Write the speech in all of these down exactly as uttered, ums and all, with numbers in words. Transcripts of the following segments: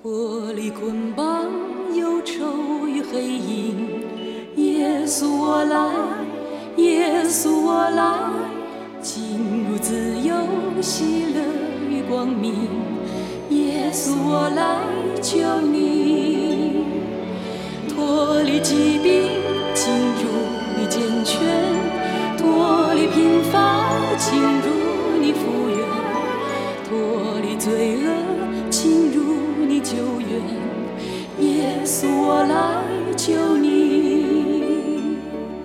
脱离捆绑忧愁与黑影，耶稣我来，耶稣我来，进入自由喜乐与光明，耶稣我来救你，脱离疾病进入你健全，脱离贫乏进入你福源，脱离罪恶进入你救援，耶稣我来救你，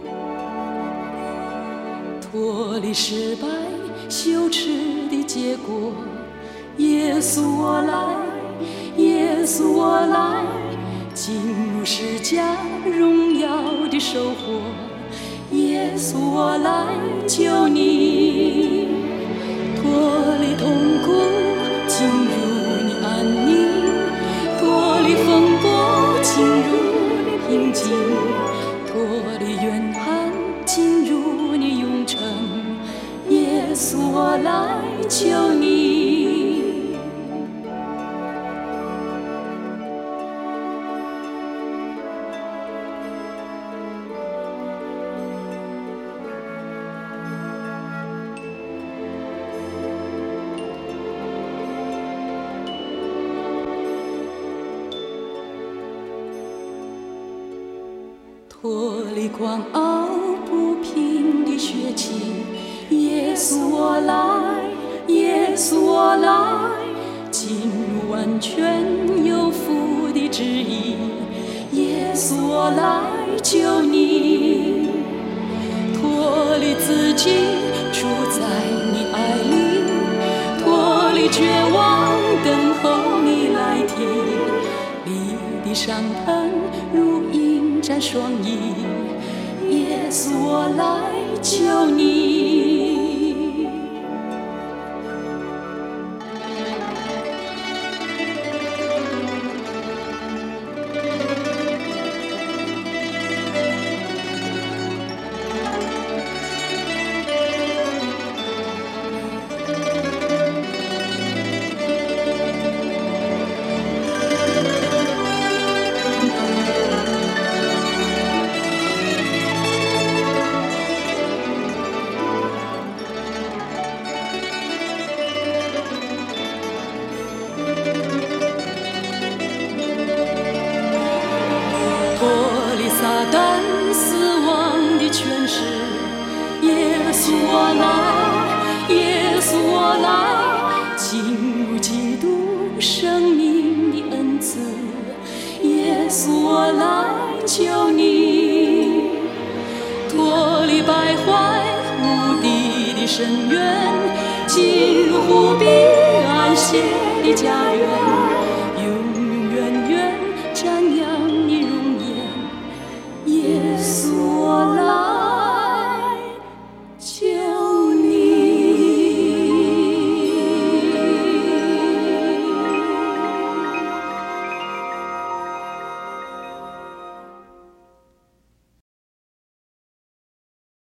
脱离失败羞耻的结果，耶稣我来，耶稣我来，进入释迦荣耀的收获，耶稣我来救你，脱离痛苦进入你安宁，脱离风波进入你平静，脱离怨恨进入你永恒，耶稣我来救你。脱离狂傲不平的血气，耶稣我来，耶稣我来，进入完全有福的旨意，耶稣我来救你，脱离自己住在你爱里，脱离绝望等候你来提，你的伤痕如鹰展双翼，耶稣我来救你。脱离撒旦死亡的权势，耶稣我来，耶稣我来，进入基督生命的恩赐，耶稣我来救你，脱离败坏无底的深渊，进入无比安息的家园，